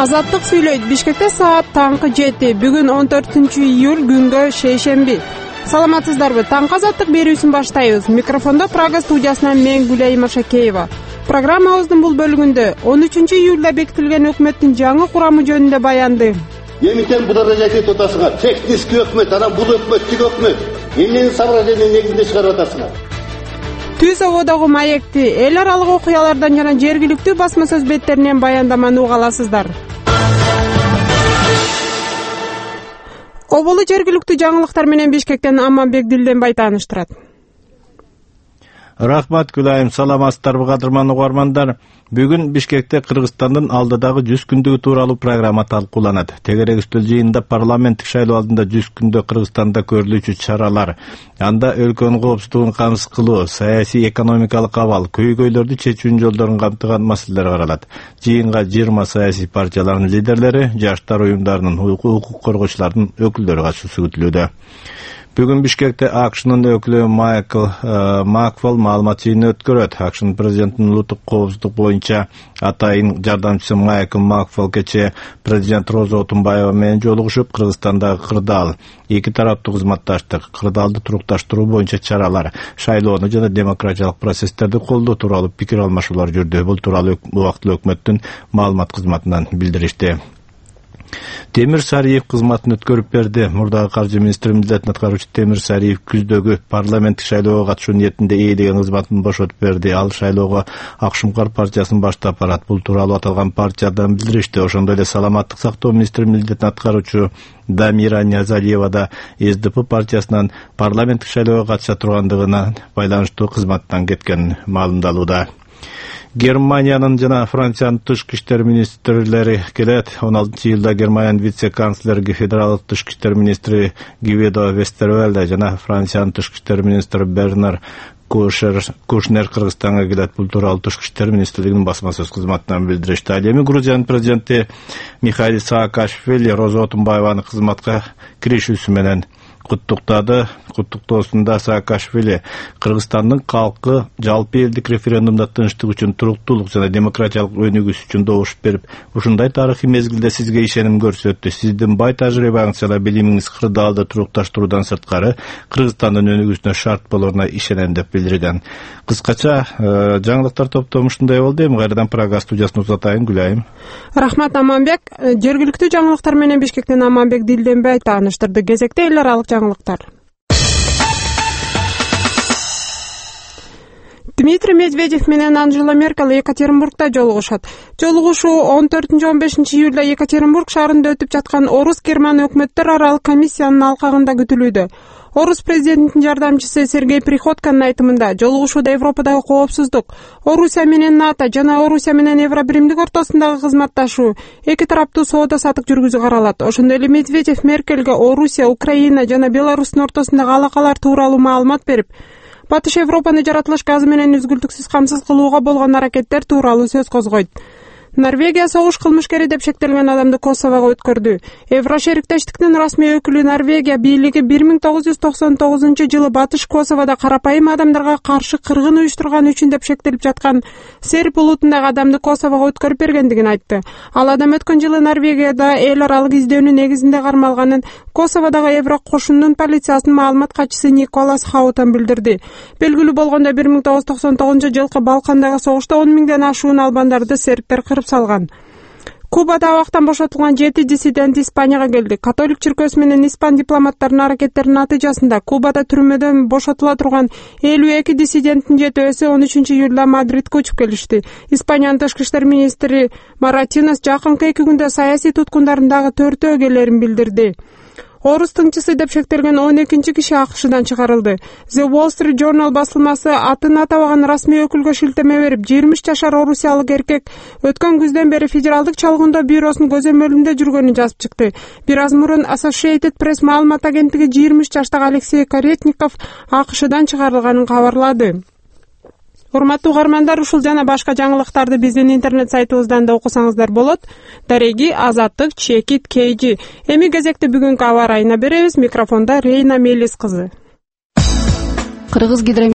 Азаттык сүйлөйт. Бишкекте саат таңкы 7. Бүгүн 14 июль күнгө шейшемби. Саламатсыздарбы? Таңкы азаттык берүүсүн баштайбыз. Микрофондо Прага студиясынан мен Гүлай Машакеева. Программабыздын бул бөлүгүндө 13 июлда бекитилген өкмөттүн жаңы курамы жөнүндө баянды. Эмитен бударда жайкет отасыңар. Технический өкмөт, анан бул өкмөттүк өкмөт. Эмнени соображение негизинде чыгарып атасыңар? Түз ободогу маекти, эл аралык окуялардан жана жергиликтүү басма сөз беттеринен баяндаманы уга аласыздар. Оболу жергиликтүү жаңылыктар менен Бишкектен Аманбек Дилденбай тааныштырат. Рахмат Гүлайым, саламатсыздарбы кадырман угармандар. Бүгүн Бишкекте Кыргызстандын алдыдагы 100 күндүгү тууралуу программа талкууланат. Тегерек үстөл жыйынында парламенттик шайлоо алдында 100 күндө Кыргызстанда көрүлүүчү чаралар, анда өлкөнүн коопсуздугун камсыз кылуу, саясий экономикалык абал, көйгөйлөрдү чечүүнүн жолдорун камтыган маселелер каралат. Жыйынга 20 саясий партиялардын лидерлери, жаштар уюмдарынын, укук коргоочулардын өкүлдөрү катышуусу күтүлүүдө. Бүгүн Бишкекте АКШнын өкүлү Майкл Макфол маалымат жыйыны өткөрөт. АКШнын президентинин улуттук коопсуздук боюнча атайын жардамчысы Майкл Макфол кечээ президент Роза Отунбаева менен жолугушуп, Кыргызстандагы кырдаал, эки тараптуу кызматташтык, кырдаалды турукташтыруу боюнча чаралар, шайлоону жана демократиялык процесстерди колдоо тууралуу пикир алмашуулар жүрдү. Бул тууралуу убактылуу өкмөттүн маалымат кызматынан билдиришти. Темир Сариев кызматын өткөрүп берди. Мурдагы каржы министри милдетин аткаруучу Темир Сариев күздөгү парламенттик шайлоого катышуу ниетинде ээлеген кызматын бошотуп берди. Ал шайлоого Акшумкар партиясын баштап барат. Бул тууралуу аталган партиядан билдиришти. Ошондой эле саламаттык сактоо министри милдетин аткаруучу Дамира Ниязалиева да СДП партиясынан парламенттик шайлоого катыша тургандыгына байланыштуу кызматтан кеткенин маалымдалууда. Германиянын жана Франциянын тышкы иштер министрлери келет. 16-жылда Германиянын вице-канцлери федералдык тышкы иштер министри Гвидо Вестервелде жана Франциянын тышкы иштер министри Бернар Кушнер Кыргызстанга келет. Бул тууралуу тышкы иштер министрлигинин басма сөз кызматынан билдиришти. Ал эми Грузиянын президенти Михаил Саакашвили Роза Отунбаеваны кызматка киришүүсү менен куттуктады. Куттуктоосунда Саакашвили Кыргызстандын калкы жалпы элдик референдумда тынчтык үчүн, туруктуулук жана демократиялык өнүгүш үчүн добуш берип, ушундай тарыхый мезгилде сизге ишеним көрсөттү. Сиздин бай тажрыйбаңыз жана билимиңиз кырдаалды турукташтыруудан сырткары Кыргызстандын өнүгүүсүнө шарт болоруна ишенем деп билдирген. Кыскача жаңылыктар топтому ушундай болду. Эми кайрадан Прага студиясына узатайын, Гүлайым. Рахмат Аманбек. Жергиликтүү жаңылыктар менен Бишкектен Аманбек Дилденбай тааныштырды. Кезекте эл аралык жаңылыктар. Дмитрий Медведев менен Анжела Меркель Екатеринбургда жолугушат. Жолугушуу 14-15 июлда Екатеринбург шаарында өтүп жаткан Орус-Герман өкмөттөр аралык комиссиянын алкагында күтүлүүдө. Орус президентинин жардамчысы Сергей Приходьконун айтымында, жолугушууда Европадагы коопсуздук, Орусия менен НАТО жана Орусия менен Евробиримдик ортосундагы кызматташуу, эки тараптуу соода сатык жүргүзүү каралат. Ошондой эле Медведев Меркельге Орусия, Украина жана Беларустун ортосундагы алакалар тууралуу маалымат берип, Батыш Европаны жаратылыш газы менен үзгүлтүксүз камсыз кылууга болгон аракеттер тууралуу сөз козгойт. Норвегия согуш кылмышкери деп шектелген адамды Косового өткөрдү. Еврошериктештиктин расмий өкүлү Норвегия бийлиги 1999 жылы Батыш Косоводо карапайым адамдарга каршы кыргын уюштурган үчүн деп шектелип жаткан серб улутундагы адамды Косового өткөрүп бергендигин айтты. Ал адам өткөн жылы Норвегияда эл аралык издөөнүн негизинде кармалганын Косоводогу Евро кошунунун полициясынын маалымат катчысы Николас Хаутан билдирди. Белгилүү болгондой 1999 жылкы Балкандагы согушта 10 миңден ашуун албандарды сербтер кырып салган. Кубада абактан бошотулган 7 диссидент Испанияга келди. Католик чиркөөсү менен испан дипломаттарынын аракеттеринин натыйжасында Кубада түрмөдөн бошотула турган 52 диссиденттин жетөөсү 13 июлда Мадридке учуп келишти. Испаниянын тышкы иштер министри Маратинос жакынкы 2 күндө саясий туткундардын дагы 4 келерин билдирди. Орус тыңчысы деп шектелген 12 киши АКШдан чыгарылды. The Wall Street Journal басылмасы атын атабаган расмий өкүлгө шилтеме берип, 20 жашар орусиялык эркек өткөн күздөн бери федералдык чалгындоо бюросунун көзөмөлүндө жүргөнүн жазып чыкты. Бир аз мурун Associated Press маалымат агенттиги 20 жаштагы Алексей Каретников АКШдан чыгарылганын кабарлады. Урматтуу угармандар, ушул жана башка жаңылыктарды биздин интернет сайтыбыздан да окусаңыздар болот. Дареги Азаттык Чекит Кейжи. Эми кезекте бүгүнкү аба ырайына беребиз. Микрофонда Рейна Мелис кызы.